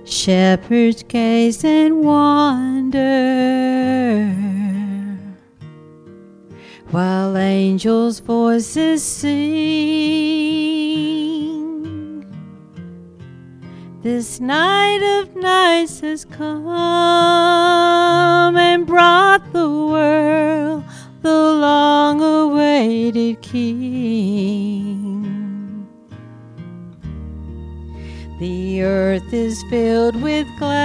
Shepherds gaze and wonder, while angels' voices sing. This night of nights has come and brought the world the long-awaited King. The earth is filled with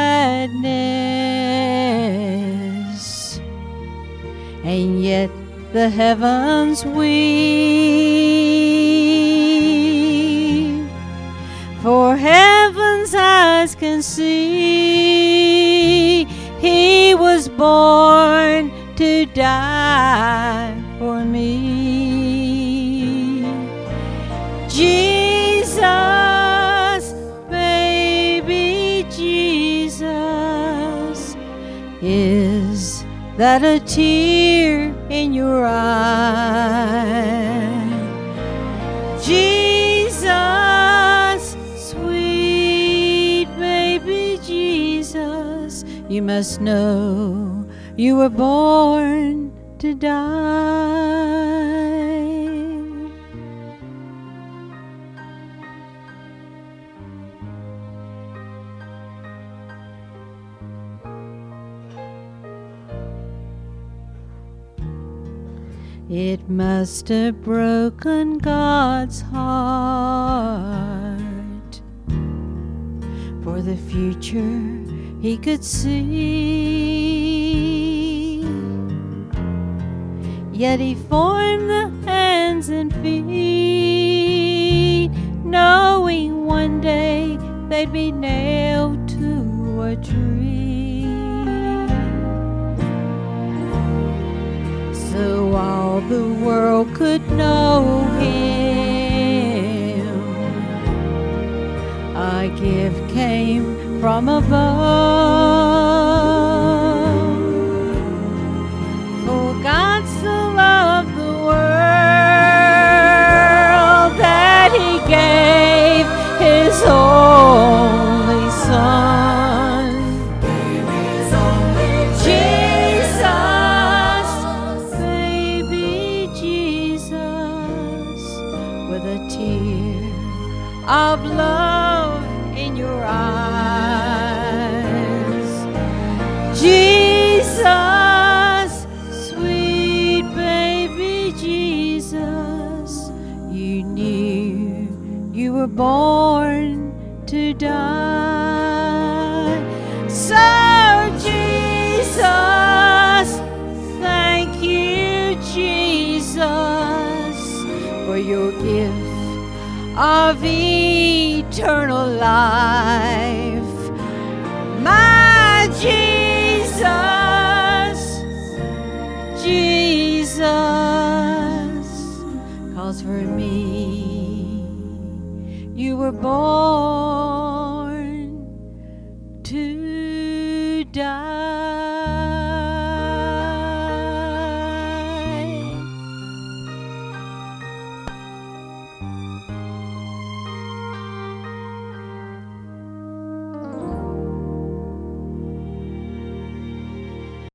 gladness, and yet the heavens weep. For heaven's eyes can see He was born to die for me. Jesus, baby Jesus, is that a tear in your eye? Jesus, sweet baby Jesus, you must know you were born to die. It must have broken God's heart, for the future He could see. Yet He formed the hands and feet, knowing one day they'd be nailed to a tree. So all the world could know Him, a gift came from above. For God so loved the world that He gave His only Son. Of love in your eyes, Jesus, sweet baby Jesus, you knew you were born to die. So Jesus, thank you Jesus for your gift of eternal life. My Jesus, Jesus, 'cause for me you were born